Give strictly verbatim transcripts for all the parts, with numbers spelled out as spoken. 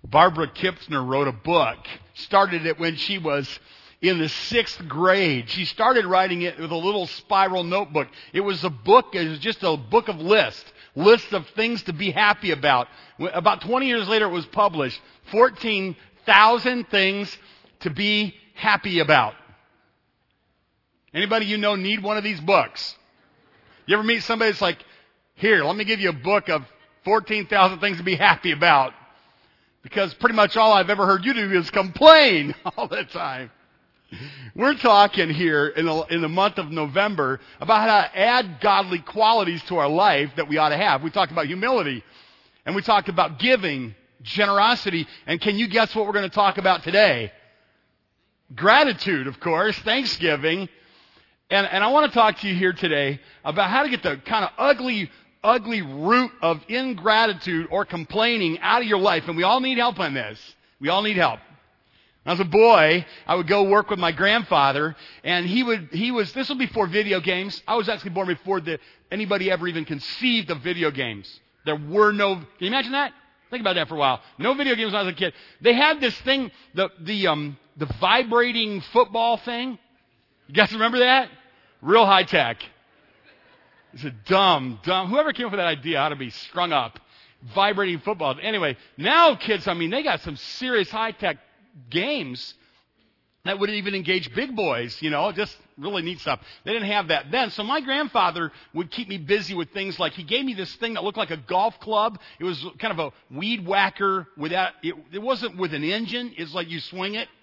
Barbara Kipsner wrote a book, started it when she was in the sixth grade. She started writing it with a little spiral notebook. It was a book, it was just a book of lists, lists of things to be happy about. About twenty years later it was published. fourteen thousand things to be happy about. Anybody you know need one of these books? You ever meet somebody that's like, here, let me give you a book of fourteen thousand things to be happy about? Because pretty much all I've ever heard you do is complain all the time. We're talking here in the, in the month of November about how to add godly qualities to our life that we ought to have. We talked about humility, and we talked about giving, generosity, and can you guess what we're going to talk about today? Gratitude, of course, Thanksgiving. And, and I want to talk to you here today about how to get the kind of ugly, ugly root of ingratitude or complaining out of your life. And we all need help on this. We all need help. As a boy, I would go work with my grandfather, and he would, he was, this was before video games. I was actually born before the, anybody ever even conceived of video games. There were no, can you imagine that? Think about that for a while. No video games when I was a kid. They had this thing, the, the, um, the vibrating football thing. You guys remember that? Real high tech. It's a dumb, dumb, whoever came up with that idea ought to be strung up. Vibrating football. Anyway, now kids, I mean, they got some serious high tech games that would even engage big boys, you know, just really neat stuff. They didn't have that then. So my grandfather would keep me busy with things like, he gave me this thing that looked like a golf club. It was kind of a weed whacker without, it, it wasn't with an engine. It's like you swing it.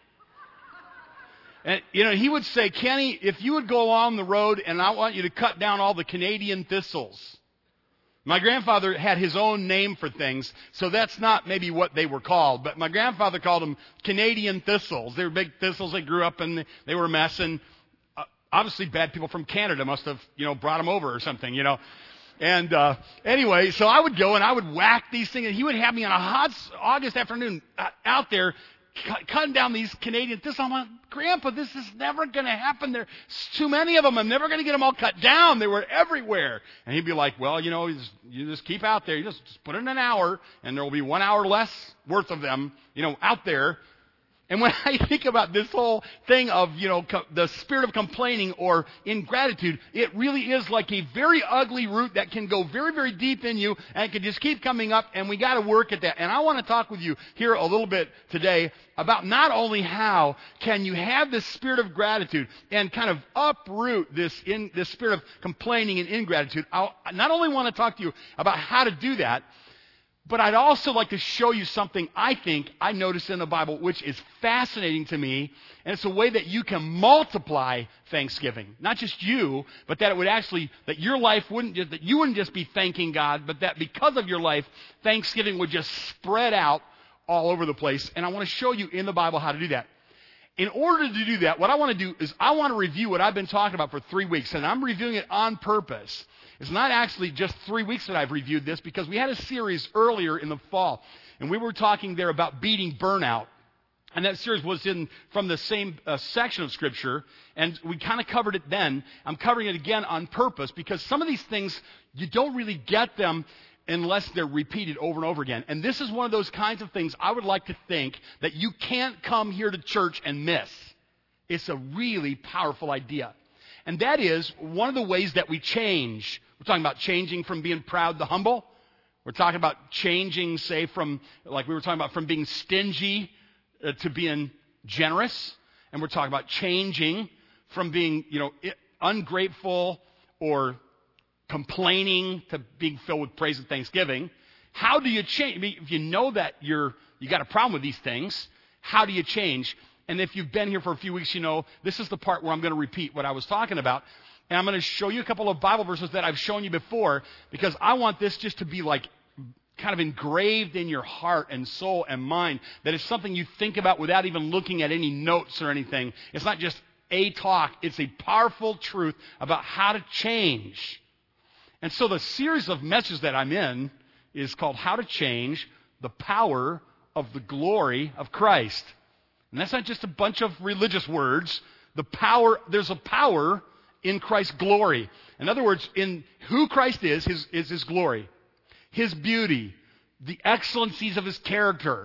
And, you know, he would say, Kenny, if you would go along the road and I want you to cut down all the Canadian thistles. My grandfather had his own name for things, so that's not maybe what they were called. But my grandfather called them Canadian thistles. They were big thistles. They grew up and they were a mess. And uh, obviously bad people from Canada must have, you know, brought them over or something, you know. And uh, anyway, so I would go and I would whack these things. And he would have me on a hot August afternoon uh, out there cu- cutting down these Canadian thistles. I'm like, Grandpa, this is never going to happen. There's too many of them. I'm never going to get them all cut down. They were everywhere. And he'd be like, well, you know, you just, you just keep out there. You just, just put in an hour, and there will be one hour less worth of them, you know, out there. And when I think about this whole thing of, you know, co- the spirit of complaining or ingratitude, it really is like a very ugly root that can go very, very deep in you, and it can just keep coming up, and we got to work at that. And I want to talk with you here a little bit today about not only how can you have this spirit of gratitude and kind of uproot this in this spirit of complaining and ingratitude. I not only want to talk to you about how to do that, but I'd also like to show you something I think I noticed in the Bible, which is fascinating to me, and it's a way that you can multiply Thanksgiving. Not just you, but that it would actually, that your life wouldn't just, that you wouldn't just be thanking God, but that because of your life, Thanksgiving would just spread out all over the place. And I want to show you in the Bible how to do that. In order to do that, what I want to do is I want to review what I've been talking about for three weeks, and I'm reviewing it on purpose. It's not actually just three weeks that I've reviewed this, because we had a series earlier in the fall, and we were talking there about beating burnout. And that series was in from the same uh, section of Scripture, and we kind of covered it then. I'm covering it again on purpose, because some of these things, you don't really get them unless they're repeated over and over again. And this is one of those kinds of things I would like to think that you can't come here to church and miss. It's a really powerful idea. And that is one of the ways that we change. We're talking about changing from being proud to humble. We're talking about changing, say, from, like we were talking about, from being stingy uh, to being generous. And we're talking about changing from being, you know, ungrateful or complaining to being filled with praise and thanksgiving. How do you change? I mean, if you know that you're, you got a problem with these things, how do you change? And if you've been here for a few weeks, you know, this is the part where I'm going to repeat what I was talking about. And I'm going to show you a couple of Bible verses that I've shown you before, because I want this just to be like kind of engraved in your heart and soul and mind, that it's something you think about without even looking at any notes or anything. It's not just a talk. It's a powerful truth about how to change. And so the series of messages that I'm in is called How to Change the Power of the Glory of Christ. And that's not just a bunch of religious words. The power, there's a power in Christ's glory. In other words, in who Christ is, his, is his glory, his beauty, the excellencies of his character,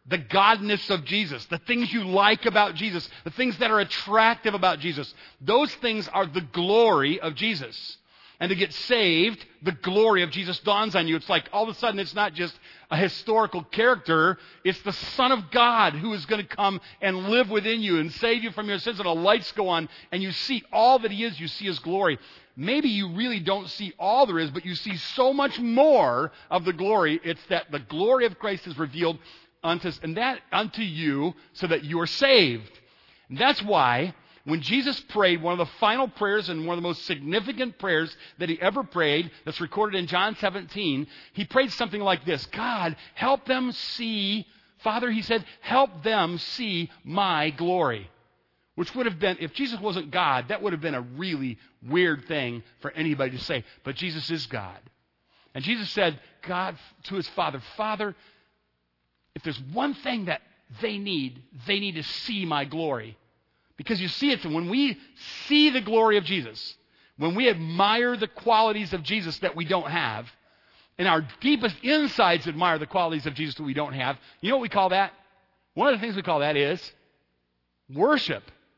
the godness of Jesus, the things you like about Jesus, the things that are attractive about Jesus. Those things are the glory of Jesus. And to get saved, the glory of Jesus dawns on you. It's like all of a sudden it's not just a historical character. It's the Son of God who is going to come and live within you and save you from your sins. And the lights go on and you see all that he is. You see his glory. Maybe you really don't see all there is, but you see so much more of the glory. It's that the glory of Christ is revealed unto, and that unto you so that you are saved. And that's why when Jesus prayed one of the final prayers and one of the most significant prayers that he ever prayed, that's recorded in John seventeen, he prayed something like this: God, help them see, Father, he said, help them see my glory. Which would have been, if Jesus wasn't God, that would have been a really weird thing for anybody to say. But Jesus is God. And Jesus said, God, to his Father, Father, if there's one thing that they need, they need to see my glory. Because you see it, when we see the glory of Jesus, when we admire the qualities of Jesus that we don't have, and our deepest insides admire the qualities of Jesus that we don't have, you know what we call that? One of the things we call that is worship.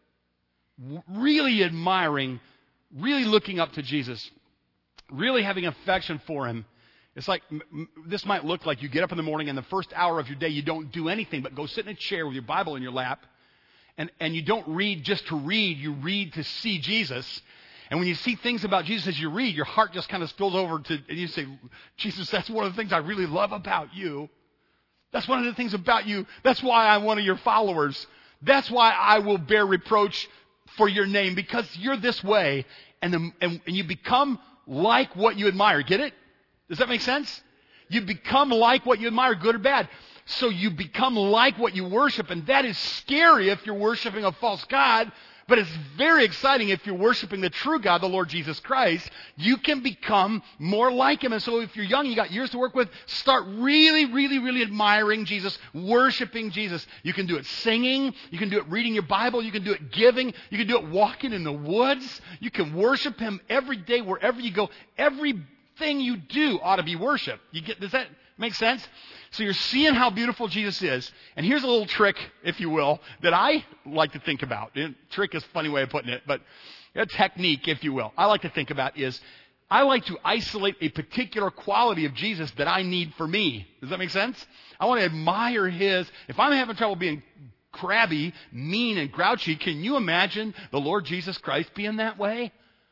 Really admiring, really looking up to Jesus, really having affection for him. It's like, m- this might look like you get up in the morning and the first hour of your day you don't do anything but go sit in a chair with your Bible in your lap. And, and you don't read just to read, you read to see Jesus. And when you see things about Jesus as you read, your heart just kind of spills over to, and you say, Jesus, that's one of the things I really love about you. That's one of the things about you. That's why I'm one of your followers. That's why I will bear reproach for your name, because you're this way. And, the, and, and you become like what you admire. Get it? Does that make sense? You become like what you admire, good or bad. So you become like what you worship, and that is scary if you're worshiping a false god, but it's very exciting if you're worshiping the true God, the Lord Jesus Christ. You can become more like him. And so if you're young, you got years to work with, start really, really, really admiring Jesus, worshiping Jesus. You can do it singing, you can do it reading your Bible, you can do it giving, you can do it walking in the woods. You can worship him every day, wherever you go. Everything you do ought to be worship. You get, does that make sense? So you're seeing how beautiful Jesus is. And here's a little trick, if you will, that I like to think about. And trick is a funny way of putting it, but a technique, if you will, I like to think about is I like to isolate a particular quality of Jesus that I need for me. Does that make sense? I want to admire his. If I'm having trouble being crabby, mean, and grouchy, can you imagine the Lord Jesus Christ being that way?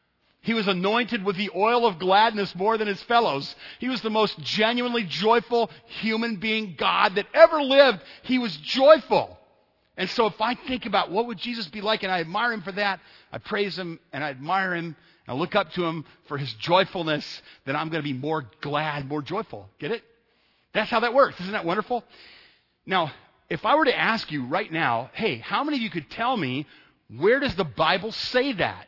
He was anointed with the oil of gladness more than his fellows. He was the most genuinely joyful human being, God, that ever lived. He was joyful. And so if I think about what would Jesus be like, and I admire him for that, I praise him and I admire him, and I look up to him for his joyfulness, then I'm going to be more glad, more joyful. Get it? That's how that works. Isn't that wonderful? Now, if I were to ask you right now, hey, how many of you could tell me, where does the Bible say that?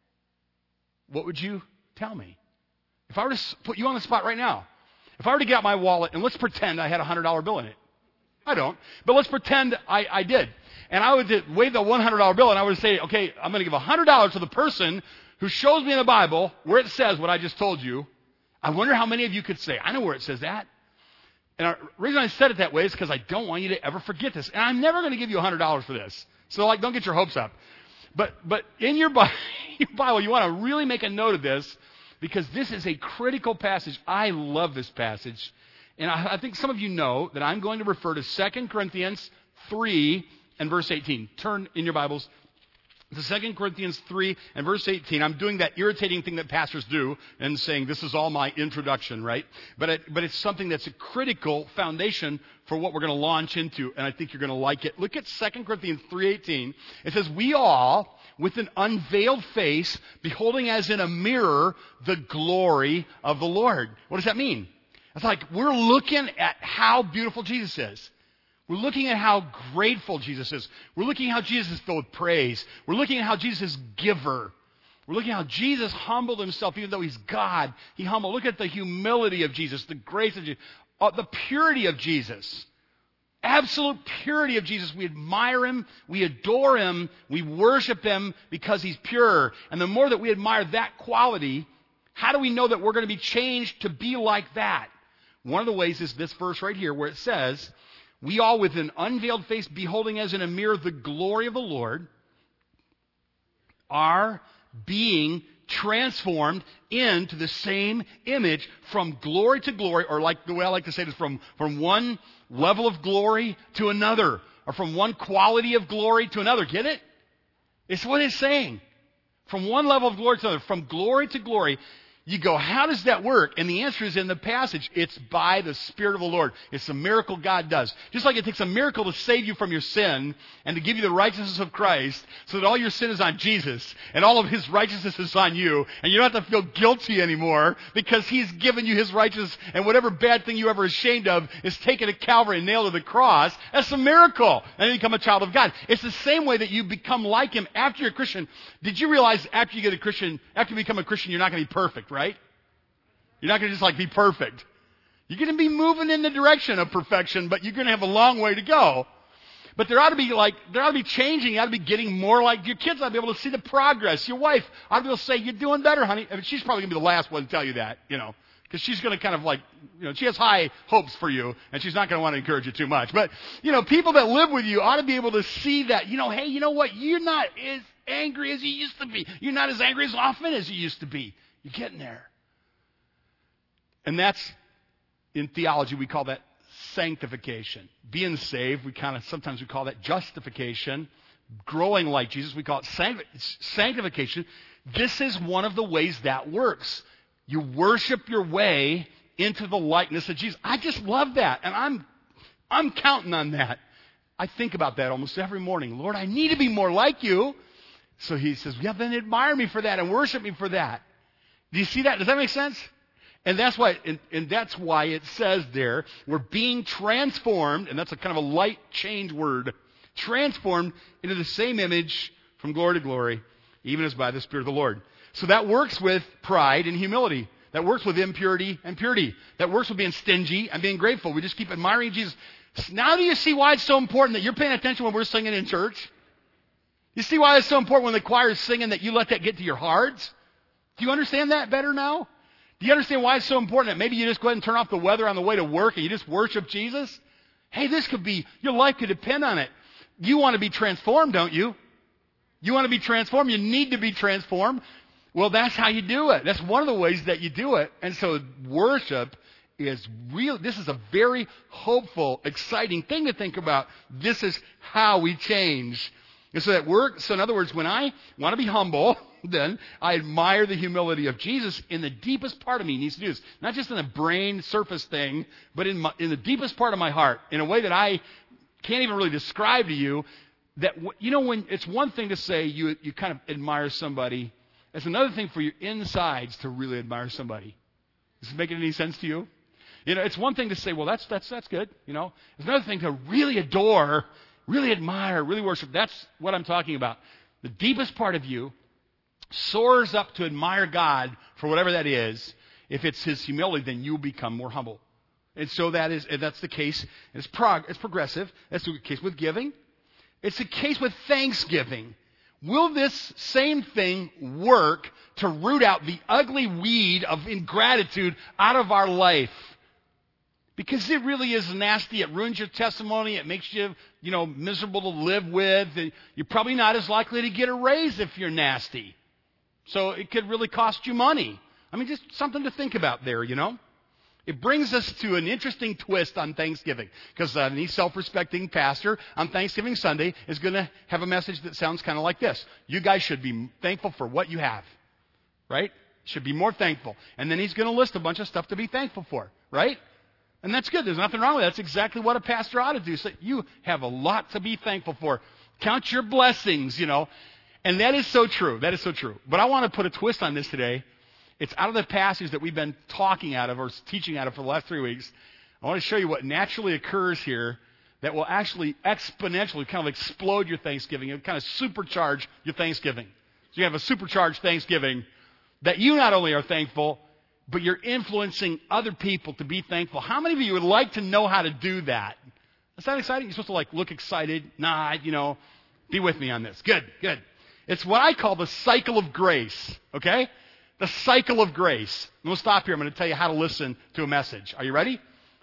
What would you tell me? If I were to put you on the spot right now, if I were to get out my wallet and let's pretend I had a one hundred dollar bill in it. I don't, but let's pretend I, I did. And I would wave the one hundred dollar bill and I would say, okay, I'm going to give one hundred dollars to the person who shows me in the Bible where it says what I just told you. I wonder how many of you could say, I know where it says that. And the reason I said it that way is because I don't want you to ever forget this. And I'm never going to give you one hundred dollars for this. So like, don't get your hopes up. But but in your Bible, you want to really make a note of this, because this is a critical passage. I love this passage. And I, I think some of you know that I'm going to refer to Second Corinthians three and verse eighteen. Turn in your Bibles to Second Corinthians three and verse eighteen. I'm doing that irritating thing that pastors do and saying this is all my introduction, right? But it, but it's something that's a critical foundation for what we're going to launch into, and I think you're going to like it. Look at Second Corinthians three eighteen. It says, we all, with an unveiled face, beholding as in a mirror the glory of the Lord. What does that mean? It's like we're looking at how beautiful Jesus is. We're looking at how grateful Jesus is. We're looking at how Jesus is filled with praise. We're looking at how Jesus is giver. We're looking at how Jesus humbled himself, even though he's God. He humbled. Look at the humility of Jesus, the grace of Jesus, uh, the purity of Jesus. Absolute purity of Jesus. We admire him. We adore him. We worship him because he's pure. And the more that we admire that quality, how do we know that we're going to be changed to be like that? One of the ways is this verse right here where it says, we all with an unveiled face beholding as in a mirror the glory of the Lord are being transformed into the same image from glory to glory, or like the way I like to say it is from, from one level of glory to another, or from one quality of glory to another. Get it? It's what it's saying. From one level of glory to another, from glory to glory. You go, how does that work? And the answer is in the passage. It's by the Spirit of the Lord. It's a miracle God does. Just like it takes a miracle to save you from your sin and to give you the righteousness of Christ so that all your sin is on Jesus and all of His righteousness is on you and you don't have to feel guilty anymore because He's given you His righteousness and whatever bad thing you ever ashamed of is taken to Calvary and nailed to the cross. That's a miracle. And you become a child of God. It's the same way that you become like Him after you're a Christian. Did you realize after you get a Christian, after you become a Christian, you're not going to be perfect, right? You're not going to just like be perfect. You're going to be moving in the direction of perfection, but you're going to have a long way to go. But there ought to be like, there ought to be changing. You ought to be getting more like your kids ought to be able to see the progress. Your wife ought to be able to say, you're doing better, honey. I mean, she's probably going to be the last one to tell you that, you know, because she's going to kind of like, you know, she has high hopes for you, and she's not going to want to encourage you too much. But, you know, people that live with you ought to be able to see that, you know, hey, you know what? You're not as angry as you used to be. You're not as angry as often as you used to be. You're getting there. And that's, in theology, we call that sanctification. Being saved, we kind of, sometimes we call that justification. Growing like Jesus, we call it sancti- sanctification. This is one of the ways that works. You worship your way into the likeness of Jesus. I just love that. And I'm, I'm counting on that. I think about that almost every morning. Lord, I need to be more like you. So He says, yeah, then admire me for that and worship me for that. Do you see that? Does that make sense? And that's why, and, and that's why it says there, we're being transformed, and that's a kind of a light change word, transformed into the same image from glory to glory, even as by the Spirit of the Lord. So that works with pride and humility. That works with impurity and purity. That works with being stingy and being grateful. We just keep admiring Jesus. Now do you see why it's so important that you're paying attention when we're singing in church? You see why it's so important when the choir is singing that you let that get to your hearts? Do you understand that better now? Do you understand why it's so important that maybe you just go ahead and turn off the weather on the way to work and you just worship Jesus? Hey, this could be, your life could depend on it. You want to be transformed, don't you? You want to be transformed. You need to be transformed. Well, that's how you do it. That's one of the ways that you do it. And so worship is real. This is a very hopeful, exciting thing to think about. This is how we change. And so that work, so in other words, when I want to be humble, then I admire the humility of Jesus in the deepest part of me. He needs to do this. Not just in a brain surface thing, but in, my, in the deepest part of my heart, in a way that I can't even really describe to you. That, you know, when it's one thing to say you, you kind of admire somebody, it's another thing for your insides to really admire somebody. Is this making any sense to you? You know, it's one thing to say, well, that's, that's, that's good, you know. It's another thing to really adore, really admire, really worship. That's what I'm talking about. The deepest part of you soars up to admire God for whatever that is. If it's His humility, then you'll become more humble. And so that is, and that's the case. It's, prog- it's progressive. That's the case with giving. It's the case with thanksgiving. Will this same thing work to root out the ugly weed of ingratitude out of our life? Because it really is nasty. It ruins your testimony. It makes you, you know, miserable to live with. And you're probably not as likely to get a raise if you're nasty. So it could really cost you money. I mean, just something to think about there, you know. It brings us to an interesting twist on Thanksgiving. Because uh, any self-respecting pastor on Thanksgiving Sunday is going to have a message that sounds kind of like this. You guys should be thankful for what you have. Right? Should be more thankful. And then he's going to list a bunch of stuff to be thankful for. Right? And that's good. There's nothing wrong with that. That's exactly what a pastor ought to do. So you have a lot to be thankful for. Count your blessings, you know. And that is so true. That is so true. But I want to put a twist on this today. It's out of the passage that we've been talking out of or teaching out of for the last three weeks. I want to show you what naturally occurs here that will actually exponentially kind of explode your Thanksgiving. It'll kind of supercharge your Thanksgiving. So you have a supercharged Thanksgiving that you not only are thankful, but you're influencing other people to be thankful. How many of you would like to know how to do that? Is that exciting? You're supposed to like look excited, nod, you know, be with me on this. Good, good. It's what I call the cycle of grace, okay? The cycle of grace. And we'll stop here. I'm going to tell you how to listen to a message. Are you ready?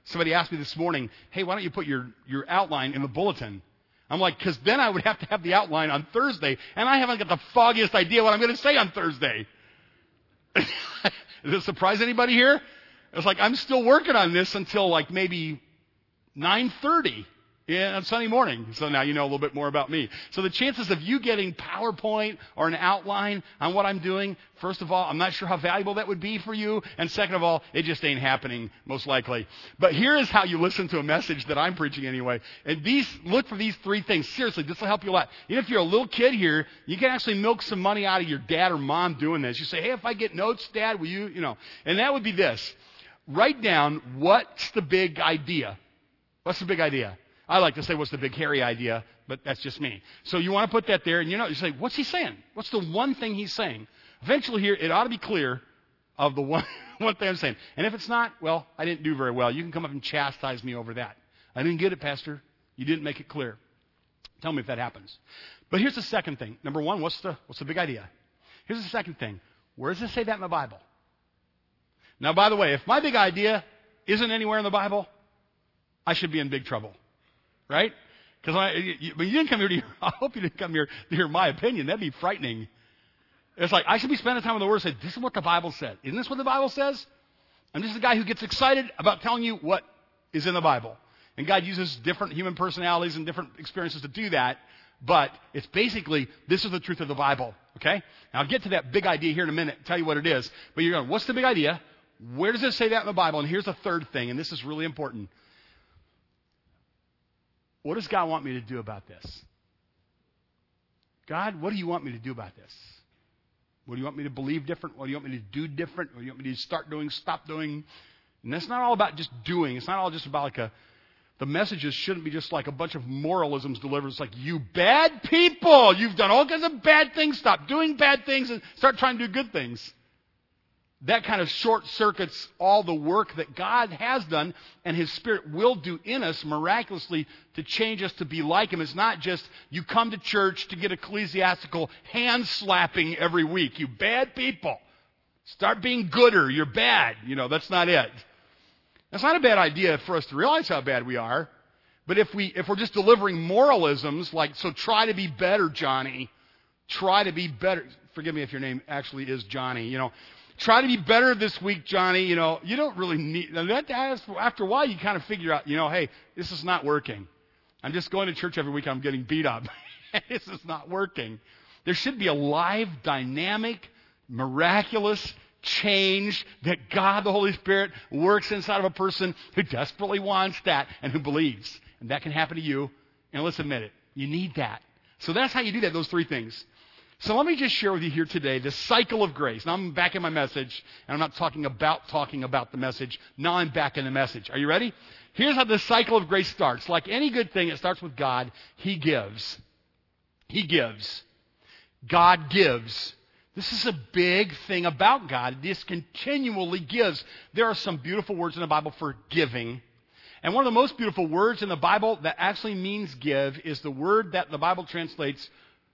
Somebody asked me this morning, hey, why don't you put your, your outline in the bulletin? I'm like, because then I would have to have the outline on Thursday, and I haven't got the foggiest idea what I'm going to say on Thursday. Does it surprise anybody here? It's like I'm still working on this until like maybe nine thirty on Sunday morning. So now you know a little bit more about me. So the chances of you getting PowerPoint or an outline on what I'm doing, first of all, I'm not sure how valuable that would be for you. And second of all, it just ain't happening, most likely. But here is how you listen to a message that I'm preaching anyway. And these, look for these three things. Seriously, this will help you a lot. Even if you're a little kid here, you can actually milk some money out of your dad or mom doing this. You say, hey, if I get notes, Dad, will you, you know. And that would be this. Write down, what's the big idea? What's the big idea? I like to say, what's the big hairy idea, but that's just me. So you want to put that there, and you know, you say, what's he saying? What's the one thing he's saying? Eventually here, it ought to be clear of the one, one thing I'm saying. And if it's not, well, I didn't do very well. You can come up and chastise me over that. I didn't get it, Pastor. You didn't make it clear. Tell me if that happens. But here's the second thing. Number one, what's the, what's the big idea? Here's the second thing. Where does it say that in the Bible? Now, by the way, if my big idea isn't anywhere in the Bible, I should be in big trouble. Right? Because I, you, but you didn't come here to hear, I hope you didn't come here to hear my opinion. That'd be frightening. It's like, I should be spending time with the Word and say, this is what the Bible said. Isn't this what the Bible says? I'm just a guy who gets excited about telling you what is in the Bible. And God uses different human personalities and different experiences to do that. But it's basically, this is the truth of the Bible. Okay? Now, I'll get to that big idea here in a minute, tell you what it is. But you're going, what's the big idea? Where does it say that in the Bible? And here's the third thing, and this is really important. What does God want me to do about this? God, what do you want me to do about this? What do you want me to believe different? What do you want me to do different? What do you want me to start doing, stop doing? And that's not all about just doing. It's not all just about like a, the messages shouldn't be just like a bunch of moralisms delivered. It's like, you bad people, you've done all kinds of bad things. Stop doing bad things and start trying to do good things. That kind of short circuits all the work that God has done and His Spirit will do in us miraculously to change us to be like Him. It's not just you come to church to get ecclesiastical hand slapping every week. You bad people. Start being gooder. You're bad. You know, that's not it. That's not a bad idea for us to realize how bad we are. But if, we, if we're just delivering moralisms like, so try to be better, Johnny. Try to be better. Forgive me if your name actually is Johnny, you know. Try to be better this week, Johnny. You know, you don't really need that. After a while, you kind of figure out, you know, hey, this is not working. I'm just going to church every week. I'm getting beat up. This is not working. There should be a live, dynamic, miraculous change that God, the Holy Spirit, works inside of a person who desperately wants that and who believes. And that can happen to you. And let's admit it. You need that. So that's how you do that, those three things. So let me just share with you here today the cycle of grace. Now I'm back in my message, and I'm not talking about talking about the message. Now I'm back in the message. Are you ready? Here's how the cycle of grace starts. Like any good thing, it starts with God. He gives. He gives. God gives. This is a big thing about God. This continually gives. There are some beautiful words in the Bible for giving. And one of the most beautiful words in the Bible that actually means give is the word that the Bible translates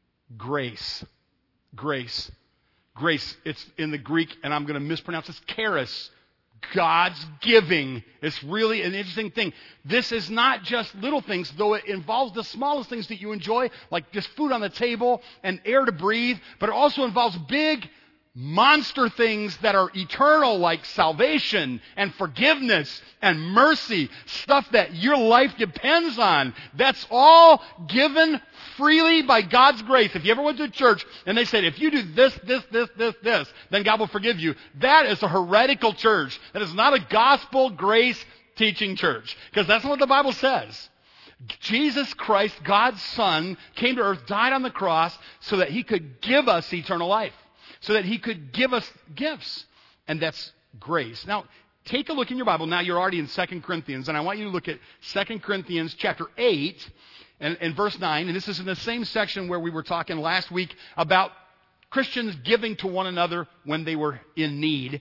grace. Grace. Grace. It's in the Greek, and I'm going to mispronounce this, charis. God's giving. It's really an interesting thing. This is not just little things, though it involves the smallest things that you enjoy, like just food on the table and air to breathe, but it also involves big monster things that are eternal, like salvation and forgiveness and mercy, stuff that your life depends on. That's all given freely by God's grace. If you ever went to a church and they said, if you do this, this, this, this, this, then God will forgive you, that is a heretical church. That is not a gospel grace teaching church, because that's not what the Bible says. Jesus Christ, God's Son, came to earth, died on the cross so that He could give us eternal life. So that He could give us gifts. And that's grace. Now, take a look in your Bible. Now you're already in Second Corinthians. And I want you to look at Second Corinthians chapter eight and, and verse nine. And this is in the same section where we were talking last week about Christians giving to one another when they were in need.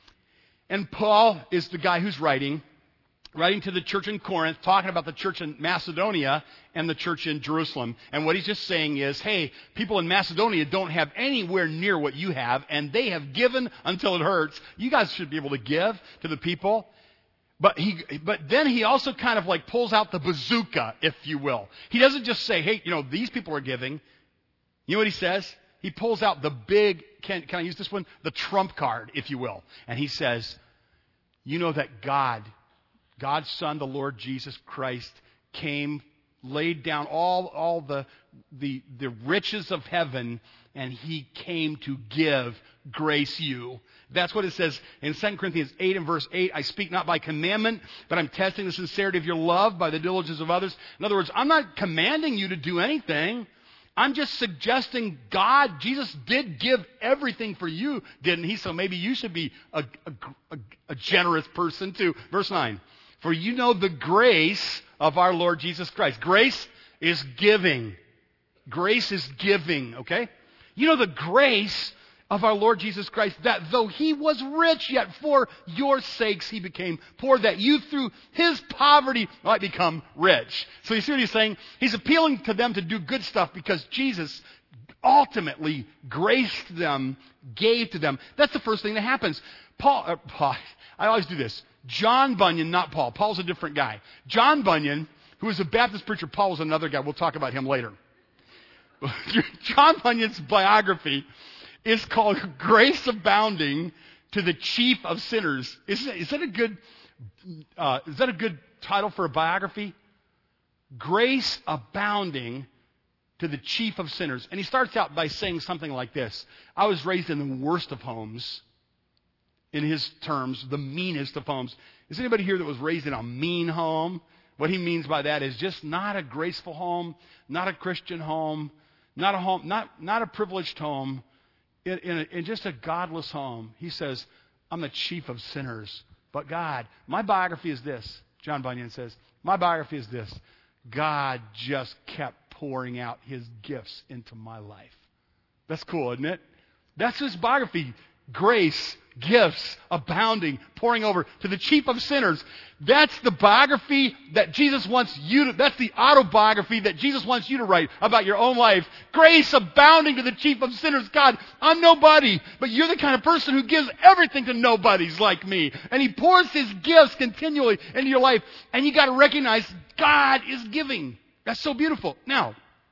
And Paul is the guy who's writing. Writing to the church in Corinth, talking about the church in Macedonia and the church in Jerusalem. And what he's just saying is, hey, people in Macedonia don't have anywhere near what you have, and they have given until it hurts. You guys should be able to give to the people. But he, but then he also kind of like pulls out the bazooka, if you will. He doesn't just say, hey, you know, these people are giving. You know what he says? He pulls out the big, can, can I use this one? The trump card, if you will. And he says, you know that God, God's Son, the Lord Jesus Christ, came, laid down all, all the, the, the riches of heaven, and he came to give grace you. That's what it says in Second Corinthians eight and verse eight. I speak not by commandment, but I'm testing the sincerity of your love by the diligence of others. In other words, I'm not commanding you to do anything. I'm just suggesting God, Jesus did give everything for you, didn't he? So maybe you should be a, a, a, a generous person too. Verse nine. For you know the grace of our Lord Jesus Christ. Grace is giving. Grace is giving, okay? You know the grace of our Lord Jesus Christ, that though he was rich, yet for your sakes he became poor, that you through his poverty might become rich. So you see what he's saying? He's appealing to them to do good stuff because Jesus ultimately graced them, gave to them. That's the first thing that happens. Paul, uh, Paul, I always do this. John Bunyan, not Paul. Paul's a different guy. John Bunyan, who was a Baptist preacher, Paul was another guy. We'll talk about him later. John Bunyan's biography is called Grace Abounding to the Chief of Sinners. Is that, is that a good uh, is that a good title for a biography? Grace Abounding to the Chief of Sinners. And he starts out by saying something like this. I was raised in the worst of homes. In his terms, the meanest of homes. Is anybody here that was raised in a mean home? What he means by that is just not a graceful home, not a Christian home, not a home, not, not a privileged home. In, in, a, in just a godless home, he says, I'm the chief of sinners. But God, my biography is this. John Bunyan says, my biography is this. God just kept pouring out his gifts into my life. That's cool, isn't it? That's his biography. Grace, gifts, abounding, pouring over to the chief of sinners. That's the biography that Jesus wants you to, that's the autobiography that Jesus wants you to write about your own life. Grace abounding to the chief of sinners. God, I'm nobody, but you're the kind of person who gives everything to nobodies like me. And he pours his gifts continually into your life. And you got to recognize God is giving. That's so beautiful. Now,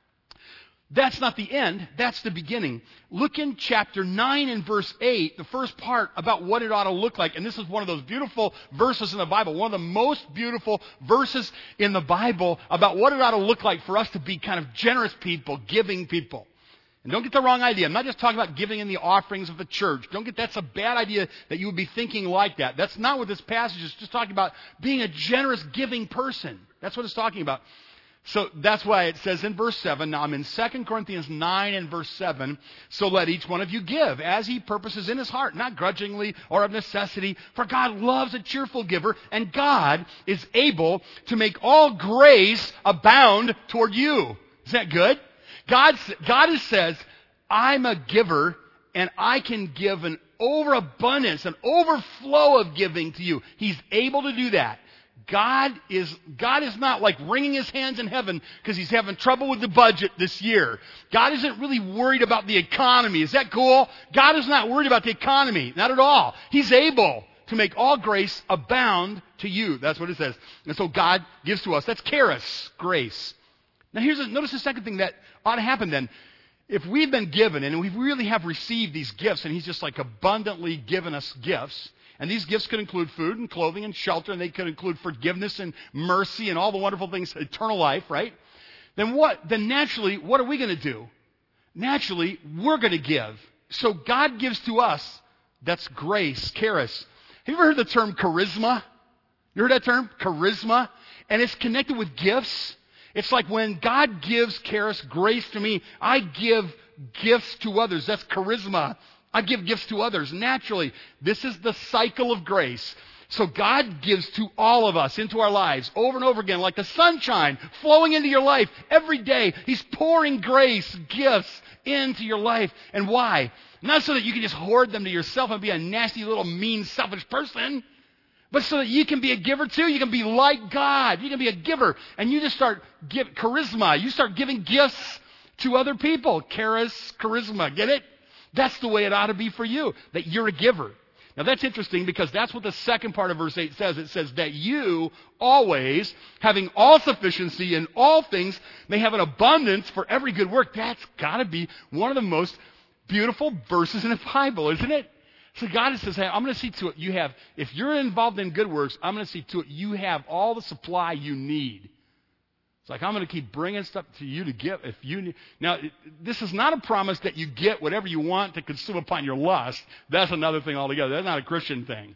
that's not the end. That's the beginning. Look in chapter nine and verse eight, the first part about what it ought to look like. And this is one of those beautiful verses in the Bible, one of the most beautiful verses in the Bible about what it ought to look like for us to be kind of generous people, giving people. And don't get the wrong idea. I'm not just talking about giving in the offerings of the church. Don't get, that's a bad idea that you would be thinking like that. That's not what this passage is. It's just talking about being a generous, giving person. That's what it's talking about. So that's why it says in verse seven, now I'm in Second Corinthians nine and verse seven, so let each one of you give as he purposes in his heart, not grudgingly or of necessity, for God loves a cheerful giver, and God is able to make all grace abound toward you. Is that good? God, God says, I'm a giver, and I can give an overabundance, an overflow of giving to you. He's able to do that. God is, God is not like wringing his hands in heaven because he's having trouble with the budget this year. God isn't really worried about the economy. Is that cool? God is not worried about the economy. Not at all. He's able to make all grace abound to you. That's what it says. And so God gives to us. That's charis, grace. Now here's a, notice the second thing that ought to happen then. If we've been given and we really have received these gifts and he's just like abundantly given us gifts, and these gifts could include food and clothing and shelter, and they could include forgiveness and mercy and all the wonderful things, eternal life, right? Then what? Then naturally, what are we going to do? Naturally, we're going to give. So God gives to us. That's grace, charis. Have you ever heard the term charisma? You heard that term? Charisma? And it's connected with gifts. It's like when God gives charis, grace to me, I give gifts to others. That's charisma. I give gifts to others naturally. This is the cycle of grace. So God gives to all of us into our lives over and over again, like the sunshine flowing into your life every day. He's pouring grace, gifts into your life. And why? Not so that you can just hoard them to yourself and be a nasty little mean, selfish person, but so that you can be a giver too. You can be like God. You can be a giver. And you just start give charisma. You start giving gifts to other people. Charis, charisma. Get it? That's the way it ought to be for you, that you're a giver. Now that's interesting because that's what the second part of verse eight says. It says that you always, having all sufficiency in all things, may have an abundance for every good work. That's got to be one of the most beautiful verses in the Bible, isn't it? So God says, hey, I'm going to see to it you have, if you're involved in good works, I'm going to see to it you have all the supply you need. It's like, I'm going to keep bringing stuff to you to give. If you need. Now, this is not a promise that you get whatever you want to consume upon your lust. That's another thing altogether. That's not a Christian thing.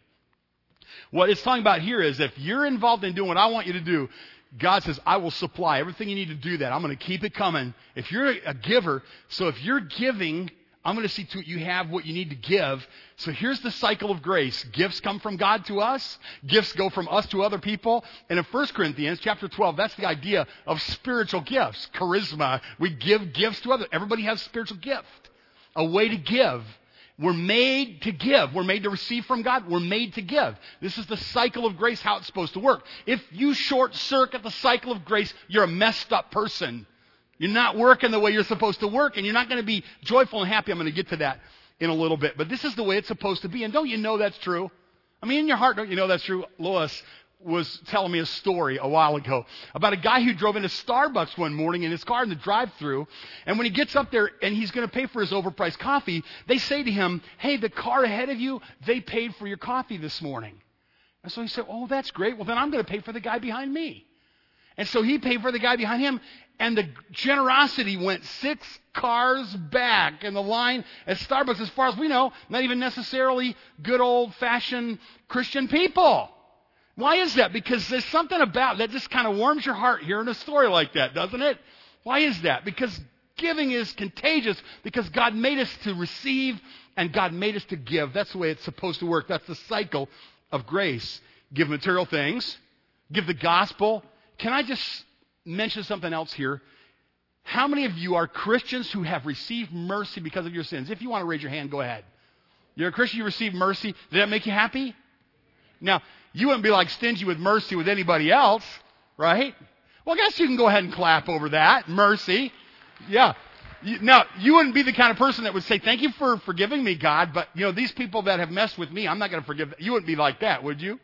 What it's talking about here is if you're involved in doing what I want you to do, God says, I will supply everything you need to do that. I'm going to keep it coming. If you're a giver, so if you're giving, I'm going to see to it you have what you need to give. So here's the cycle of grace. Gifts come from God to us. Gifts go from us to other people. And in First Corinthians chapter twelve, that's the idea of spiritual gifts. Charisma. We give gifts to others. Everybody has a spiritual gift. A way to give. We're made to give. We're made to receive from God. We're made to give. This is the cycle of grace, how it's supposed to work. If you short circuit the cycle of grace, you're a messed up person. You're not working the way you're supposed to work, and you're not going to be joyful and happy. I'm going to get to that in a little bit. But this is the way it's supposed to be. And don't you know that's true? I mean, in your heart, don't you know that's true? Lois was telling me a story a while ago about a guy who drove into Starbucks one morning in his car in the drive-thru. And when he gets up there and he's going to pay for his overpriced coffee, they say to him, hey, the car ahead of you, they paid for your coffee this morning. And so he said, oh, that's great. Well, then I'm going to pay for the guy behind me. And so he paid for the guy behind him, and the generosity went six cars back in the line at Starbucks, as far as we know, not even necessarily good old-fashioned Christian people. Why is that? Because there's something about that just kind of warms your heart hearing a story like that, doesn't it? Why is that? Because giving is contagious, because God made us to receive and God made us to give. That's the way it's supposed to work. That's the cycle of grace. Give material things, give the gospel. Can I just mention something else here? How many of you are Christians who have received mercy because of your sins? If you want to raise your hand, go ahead. You're a Christian, you received mercy. Did that make you happy? Now, you wouldn't be like stingy with mercy with anybody else, right? Well, I guess you can go ahead and clap over that. Mercy. Yeah. You, now, you wouldn't be the kind of person that would say, thank you for forgiving me, God, but, you know, these people that have messed with me, I'm not going to forgive them. You wouldn't be like that, would you?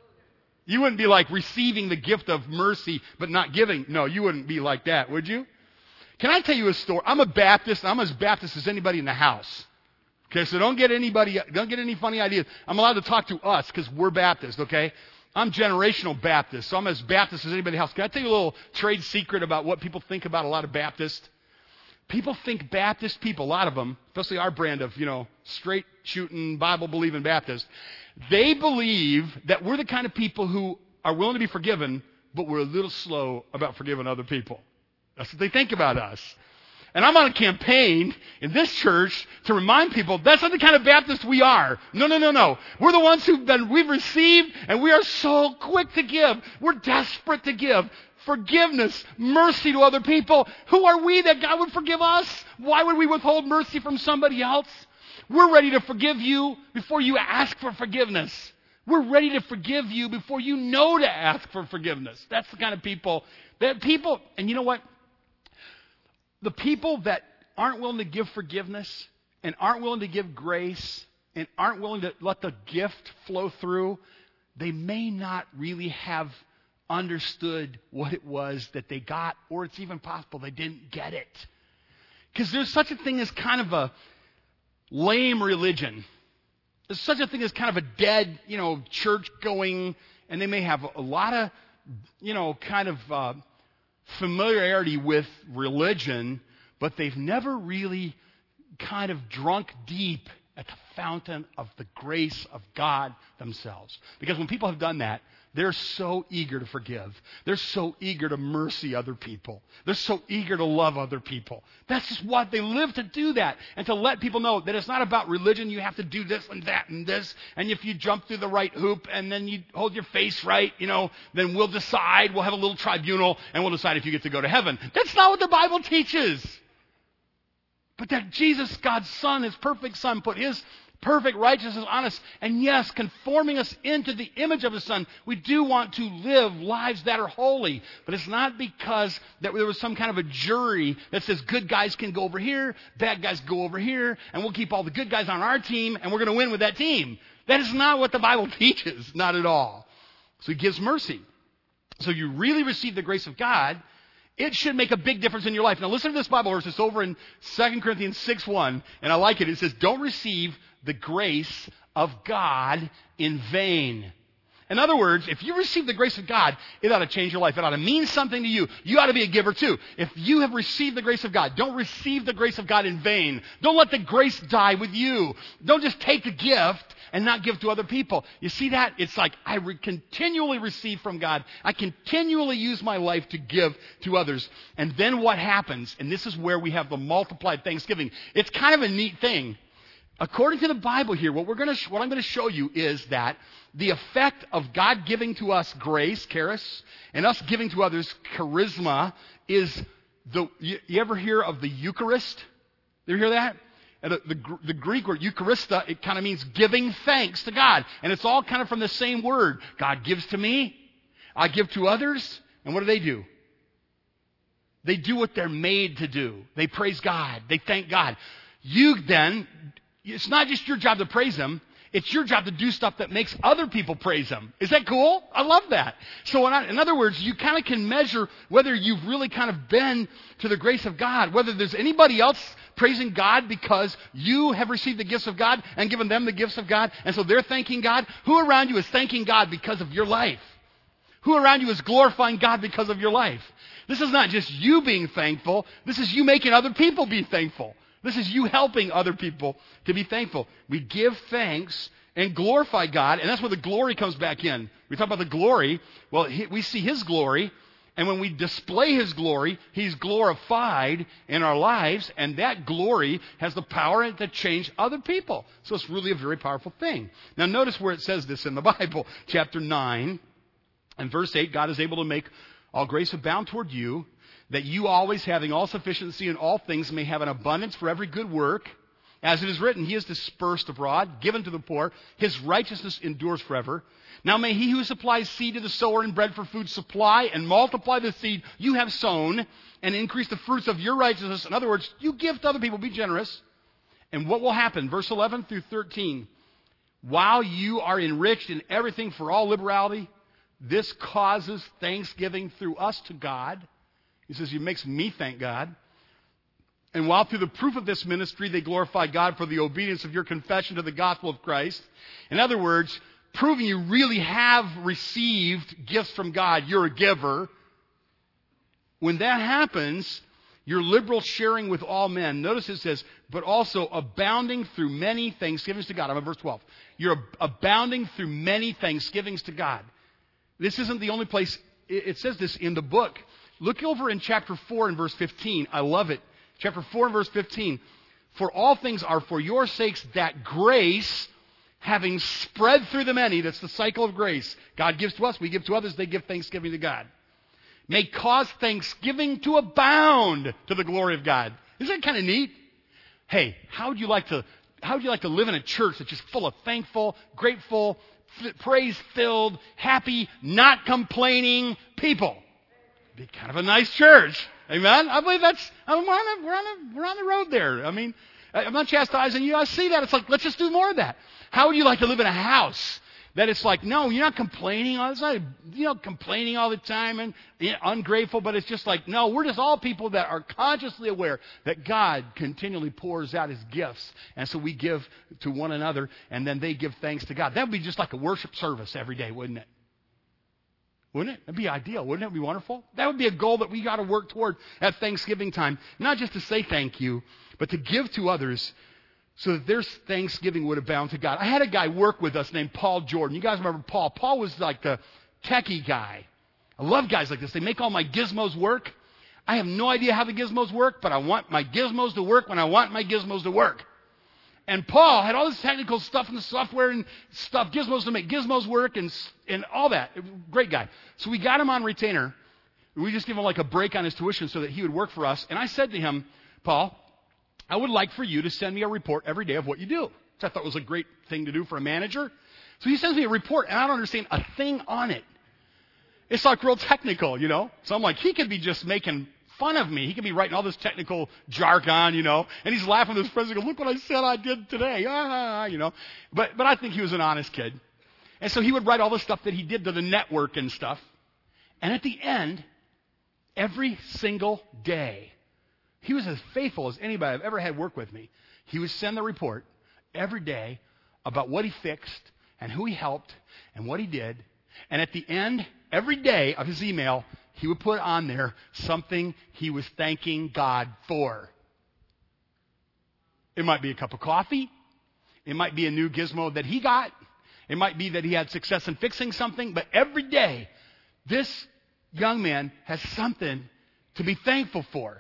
You wouldn't be like receiving the gift of mercy but not giving. No, you wouldn't be like that, would you? Can I tell you a story? I'm a Baptist. I'm as Baptist as anybody in the house. Okay, so don't get anybody, don't get any funny ideas. I'm allowed to talk to us because we're Baptist, okay? I'm generational Baptist, so I'm as Baptist as anybody else. Can I tell you a little trade secret about what people think about a lot of Baptists? People think Baptist people, a lot of them, especially our brand of, you know, straight shooting, Bible believing Baptists, they believe that we're the kind of people who are willing to be forgiven, but we're a little slow about forgiving other people. That's what they think about us. And I'm on a campaign in this church to remind people that's not the kind of Baptist we are. No, no, no, no. We're the ones who've been, we've received, and we are so quick to give. We're desperate to give. Forgiveness, mercy to other people. Who are we that God would forgive us? Why would we withhold mercy from somebody else? We're ready to forgive you before you ask for forgiveness. We're ready to forgive you before you know to ask for forgiveness. That's the kind of people that people, and you know what? The people that aren't willing to give forgiveness and aren't willing to give grace and aren't willing to let the gift flow through, they may not really have understood what it was that they got, or it's even possible they didn't get it. Because there's such a thing as kind of a lame religion. There's such a thing as kind of a dead, you know, church going, and they may have a lot of, you know, kind of uh, familiarity with religion, but they've never really kind of drunk deep at the fountain of the grace of God themselves. Because when people have done that, they're so eager to forgive. They're so eager to mercy other people. They're so eager to love other people. That's just what they live to do that. And to let people know that it's not about religion. You have to do this and that and this. And if you jump through the right hoop and then you hold your face right, you know, then we'll decide. We'll have a little tribunal and we'll decide if you get to go to heaven. That's not what the Bible teaches. But that Jesus, God's Son, His perfect Son, put His perfect righteousness on us. And yes, conforming us into the image of His Son. We do want to live lives that are holy. But it's not because that there was some kind of a jury that says good guys can go over here, bad guys go over here, and we'll keep all the good guys on our team, and we're going to win with that team. That is not what the Bible teaches, not at all. So He gives mercy. So you really receive the grace of God, it should make a big difference in your life. Now listen to this Bible verse. It's over in Second Corinthians six one, and I like it. It says, don't receive the grace of God in vain. In other words, if you receive the grace of God, it ought to change your life. It ought to mean something to you. You ought to be a giver too. If you have received the grace of God, don't receive the grace of God in vain. Don't let the grace die with you. Don't just take the gift and not give to other people. You see that? It's like I re- continually receive from God. I continually use my life to give to others. And then what happens? And this is where we have the multiplied thanksgiving. It's kind of a neat thing. According to the Bible here, what we're going to, sh- what I'm going to show you is that the effect of God giving to us grace, charis, and us giving to others charisma is the. You, you ever hear of the Eucharist? You ever hear that? And the, the, the Greek word Eucharista, it kind of means giving thanks to God, and it's all kind of from the same word. God gives to me, I give to others, and what do they do? They do what they're made to do. They praise God. They thank God. You then. It's not just your job to praise Him. It's your job to do stuff that makes other people praise Him. Is that cool? I love that. So when I, in other words, you kind of can measure whether you've really kind of been to the grace of God, whether there's anybody else praising God because you have received the gifts of God and given them the gifts of God, and so they're thanking God. Who around you is thanking God because of your life? Who around you is glorifying God because of your life? This is not just you being thankful. This is you making other people be thankful. This is you helping other people to be thankful. We give thanks and glorify God, and that's where the glory comes back in. We talk about the glory. Well, we see His glory, and when we display His glory, He's glorified in our lives, and that glory has the power to change other people. So it's really a very powerful thing. Now notice where it says this in the Bible. Chapter nine and verse eight, God is able to make all grace abound toward you, that you always having all sufficiency in all things may have an abundance for every good work. As it is written, He is dispersed abroad, given to the poor. His righteousness endures forever. Now may He who supplies seed to the sower and bread for food supply and multiply the seed you have sown and increase the fruits of your righteousness. In other words, you give to other people. Be generous. And what will happen? Verse eleven through thirteen. While you are enriched in everything for all liberality, this causes thanksgiving through us to God. He says, it makes me thank God. And while through the proof of this ministry, they glorify God for the obedience of your confession to the gospel of Christ. In other words, proving you really have received gifts from God. You're a giver. When that happens, your liberal sharing with all men. Notice it says, but also abounding through many thanksgivings to God. I'm in verse twelve. You're abounding through many thanksgivings to God. This isn't the only place. It says this in the book. Look over in chapter four and verse fifteen. I love it. Chapter four and verse fifteen. For all things are for your sakes, that grace, having spread through the many, that's the cycle of grace. God gives to us, we give to others, they give thanksgiving to God. May cause thanksgiving to abound to the glory of God. Isn't that kind of neat? Hey, how would you like to, how would you like to live in a church that's just full of thankful, grateful, f- praise-filled, happy, not complaining people? Be kind of a nice church. Amen? I believe that's, I'm on a, we're, on a, we're on the road there. I mean, I'm not chastising you. I see that. It's like, let's just do more of that. How would you like to live in a house that it's like, no, you're not complaining. It's not, you know, complaining all the time and you know, ungrateful, but it's just like, no, we're just all people that are consciously aware that God continually pours out His gifts. And so we give to one another, and then they give thanks to God. That would be just like a worship service every day, wouldn't it? Wouldn't it? That'd be ideal. Wouldn't it be wonderful? That would be a goal that we got to work toward at Thanksgiving time. Not just to say thank you, but to give to others so that their thanksgiving would abound to God. I had a guy work with us named Paul Jordan. You guys remember Paul? Paul was like the techie guy. I love guys like this. They make all my gizmos work. I have no idea how the gizmos work, but I want my gizmos to work when I want my gizmos to work. And Paul had all this technical stuff in the software and stuff, gizmos to make gizmos work and and all that. Great guy. So we got him on retainer. We just gave him like a break on his tuition so that he would work for us. And I said to him, Paul, I would like for you to send me a report every day of what you do. which I thought was a great thing to do for a manager. So he sends me a report, and I don't understand a thing on it. It's like real technical, you know. So I'm like, he could be just making fun of me. He could be writing all this technical jargon, you know, and he's laughing at his friends and goes, look what I said I did today, ah, you know. But but I think he was an honest kid. And so he would write all the stuff that he did to the network and stuff. And at the end, every single day, he was as faithful as anybody I've ever had work with me. He would send the report every day about what he fixed and who he helped and what he did. And at the end, every day of his email, he would put on there something he was thanking God for. It might be a cup of coffee. It might be a new gizmo that he got. It might be that he had success in fixing something. But every day, this young man has something to be thankful for.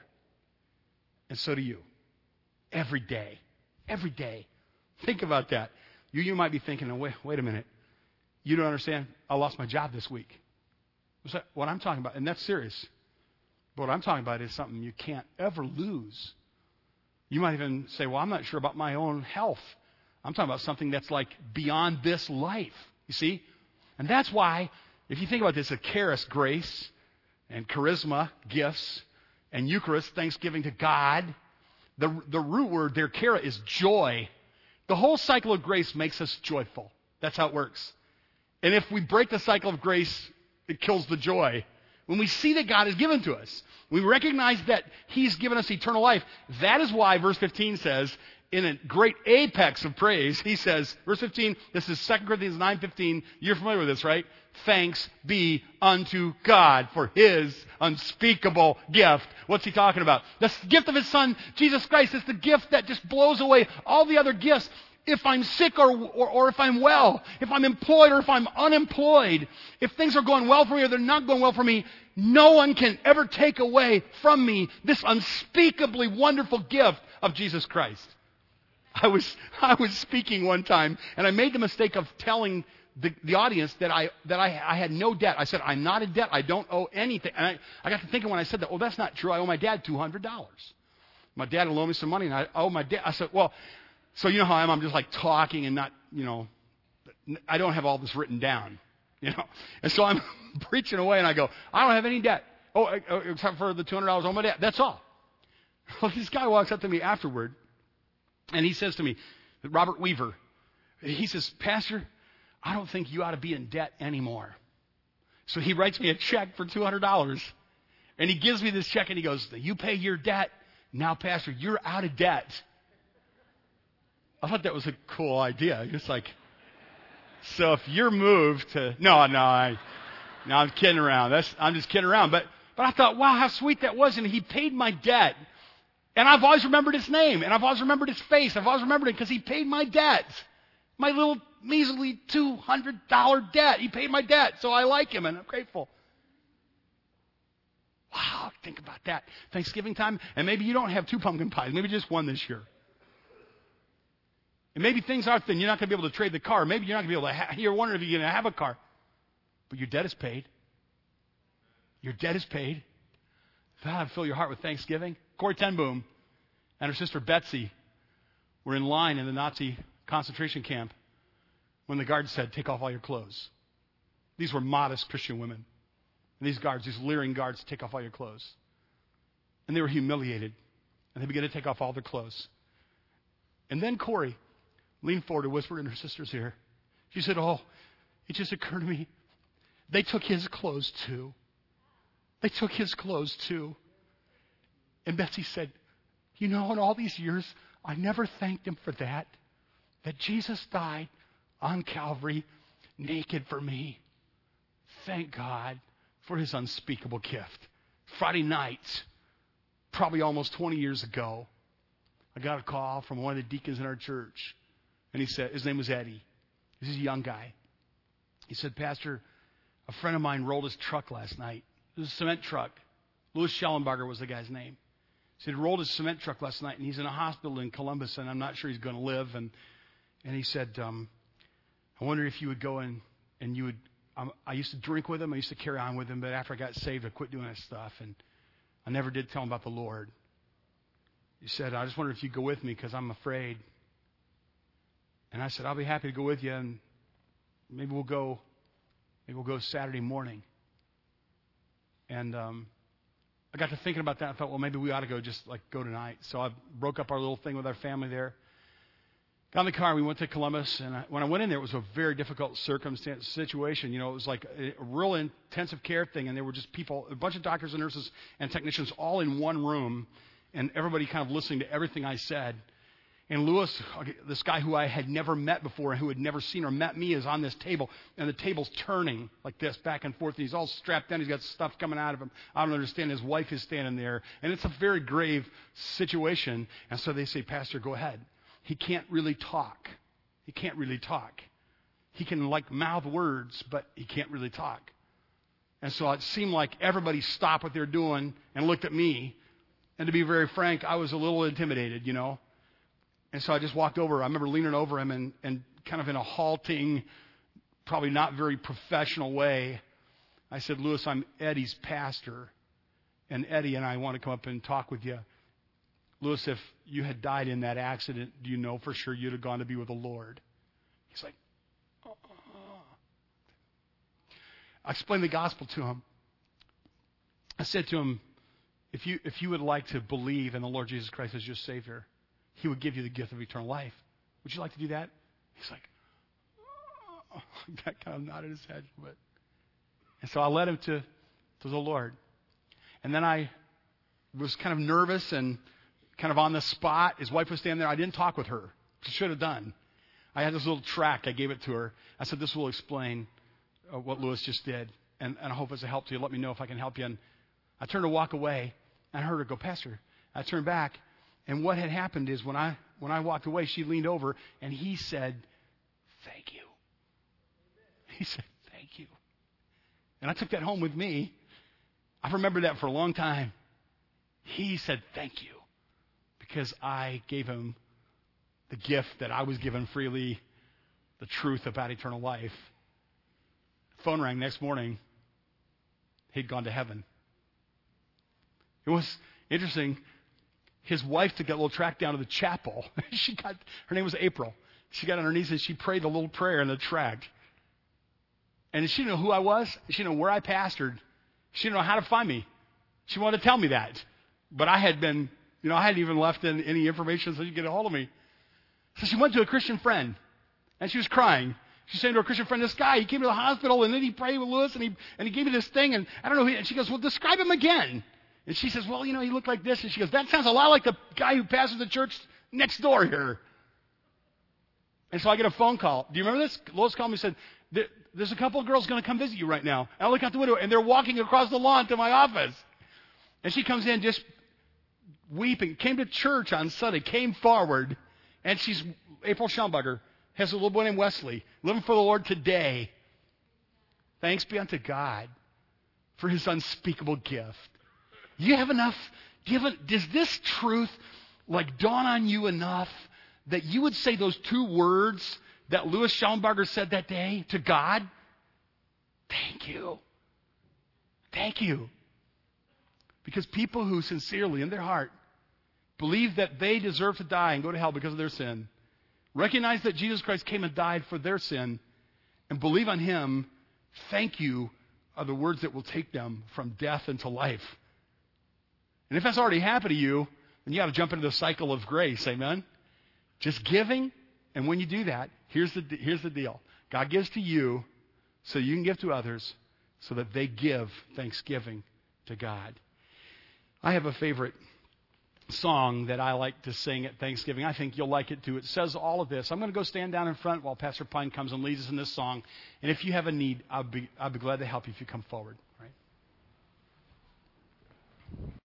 And so do you. Every day. Every day. Think about that. You, you might be thinking, oh, wait, wait a minute. You don't understand? I lost my job this week. So what I'm talking about, and that's serious. But what I'm talking about is something you can't ever lose. You might even say, well, I'm not sure about my own health. I'm talking about something that's like beyond this life. You see? And that's why, if you think about this, a charis, grace, and charisma, gifts, and Eucharist, thanksgiving to God, the, the root word there, chara, is joy. The whole cycle of grace makes us joyful. That's how it works. And if we break the cycle of grace, it kills the joy. When we see that God has given to us, we recognize that He's given us eternal life. That is why verse fifteen says, in a great apex of praise, he says, verse fifteen, this is Second Corinthians nine fifteen. You're familiar with this, right? Thanks be unto God for His unspeakable gift. What's he talking about? The gift of His Son, Jesus Christ, is the gift that just blows away all the other gifts. If I'm sick or, or, or if I'm well, if I'm employed or if I'm unemployed, if things are going well for me or they're not going well for me, no one can ever take away from me this unspeakably wonderful gift of Jesus Christ. I was I was speaking one time, and I made the mistake of telling the, the audience that I that I, I had no debt. I said, I'm not in debt. I don't owe anything. And I, I got to thinking when I said that, oh, that's not true. I owe my dad two hundred dollars. My dad will owe me some money, and I owe my dad. I said, well, so you know how I am. I'm just like talking and not, you know, I don't have all this written down, you know. And so I'm preaching away, and I go, I don't have any debt. Oh, except for the two hundred dollars on my dad. That's all. Well, this guy walks up to me afterward, and he says to me, Robert Weaver, he says, Pastor, I don't think you ought to be in debt anymore. So he writes me a check for two hundred dollars, and he gives me this check, and he goes, you pay your debt. Now, Pastor, you're out of debt. I thought that was a cool idea. It's like, so if you're moved to, no, no, I, no, I'm kidding around. That's, I'm just kidding around. But, but I thought, wow, how sweet that was. And he paid my debt. And I've always remembered his name. And I've always remembered his face. I've always remembered it because he paid my debt. My little measly two hundred dollars debt. He paid my debt. So I like him and I'm grateful. Wow, think about that. Thanksgiving time. And maybe you don't have two pumpkin pies. Maybe just one this year. And maybe things are thin. You're not going to be able to trade the car. Maybe you're not going to be able to ha- you're wondering if you're going to have a car. But your debt is paid. Your debt is paid. God, fill your heart with thanksgiving. Corrie ten Boom and her sister Betsy were in line in the Nazi concentration camp when the guards said, take off all your clothes. These were modest Christian women. And these guards, these leering guards, take off all your clothes. And they were humiliated. And they began to take off all their clothes. And then Corrie leaned forward and whispered in her sister's ear. She said, oh, it just occurred to me. They took his clothes too. They took his clothes too. And Betsy said, you know, in all these years, I never thanked him for that. That Jesus died on Calvary naked for me. Thank God for his unspeakable gift. Friday night, probably almost twenty years ago, I got a call from one of the deacons in our church. And he said, his name was Eddie. He's a young guy. He said, Pastor, a friend of mine rolled his truck last night. It was a cement truck. Louis Schellenberger was the guy's name. He said he rolled his cement truck last night, and he's in a hospital in Columbus, and I'm not sure he's going to live. And and he said, um, I wonder if you would go in and you would, um, I used to drink with him. I used to carry on with him, but after I got saved, I quit doing that stuff, and I never did tell him about the Lord. He said, I just wonder if you'd go with me because I'm afraid. And I said, I'll be happy to go with you, and maybe we'll go, maybe we'll go Saturday morning. And um, I got to thinking about that. I thought, well, maybe we ought to go just like go tonight. So I broke up our little thing with our family there. Got in the car, and we went to Columbus. And I, when I went in there, it was a very difficult circumstance situation. You know, it was like a, a real intensive care thing, and there were just people, a bunch of doctors and nurses and technicians all in one room, and everybody kind of listening to everything I said. And Lewis, this guy who I had never met before and who had never seen or met me, is on this table, and the table's turning like this, back and forth, and he's all strapped down. He's got stuff coming out of him. I don't understand. His wife is standing there, and it's a very grave situation. And so they say, Pastor, go ahead. He can't really talk. He can't really talk. He can, like, mouth words, but he can't really talk. And so it seemed like everybody stopped what they're doing and looked at me. And to be very frank, I was a little intimidated, you know. And so I just walked over. I remember leaning over him and, and kind of in a halting, probably not very professional way, I said, Lewis, I'm Eddie's pastor, and Eddie and I want to come up and talk with you. Lewis, if you had died in that accident, do you know for sure you'd have gone to be with the Lord? He's like, uh-uh. I explained the gospel to him. I said to him, if you if you would like to believe in the Lord Jesus Christ as your Savior, He would give you the gift of eternal life. Would you like to do that? He's like, oh. That kind of nodded his head. But, and so I led him to, to the Lord. And then I was kind of nervous and kind of on the spot. His wife was standing there. I didn't talk with her, which I should have done. I had this little tract. I gave it to her. I said, this will explain uh, what Lewis just did. And, and I hope it's a help to you. Let me know if I can help you. And I turned to walk away, and I heard her go, Pastor. I turned back. And what had happened is when I when I walked away, she leaned over, and he said, thank you. He said, thank you. And I took that home with me. I've remembered that for a long time. He said, thank you, because I gave him the gift that I was given freely, the truth about eternal life. Phone rang next morning. He'd gone to heaven. It was interesting. His wife took that little tract down to the chapel. She got, her name was April. She got on her knees and she prayed a little prayer in the tract. And she didn't know who I was. She didn't know where I pastored. She didn't know how to find me. She wanted to tell me that. But I had been, you know, I hadn't even left in any information so she could get a hold of me. So she went to a Christian friend. And she was crying. She's saying to her Christian friend, this guy, he came to the hospital and then he prayed with Lewis and he, and he gave me this thing. And I don't know. And she goes, well, describe him again. And she says, well, you know, he looked like this. And she goes, that sounds a lot like the guy who pastors the church next door here. And so I get a phone call. Do you remember this? Lois called me and said, there's a couple of girls going to come visit you right now. And I look out the window, and they're walking across the lawn to my office. And she comes in just weeping. Came to church on Sunday, came forward. And she's, April Schaumburger, has a little boy named Wesley, living for the Lord today. Thanks be unto God for His unspeakable gift. You have enough, do you have a, does this truth like dawn on you enough that you would say those two words that Louis Schaumburger said that day to God? Thank you. Thank you. Because people who sincerely in their heart believe that they deserve to die and go to hell because of their sin, recognize that Jesus Christ came and died for their sin, and believe on Him, thank you are the words that will take them from death into life. And if that's already happened to you, then you got to jump into the cycle of grace, amen? Just giving, and when you do that, here's the here's the deal. God gives to you so you can give to others so that they give thanksgiving to God. I have a favorite song that I like to sing at Thanksgiving. I think you'll like it too. It says all of this. I'm going to go stand down in front while Pastor Pine comes and leads us in this song. And if you have a need, I'll be, I'll be glad to help you if you come forward. Right?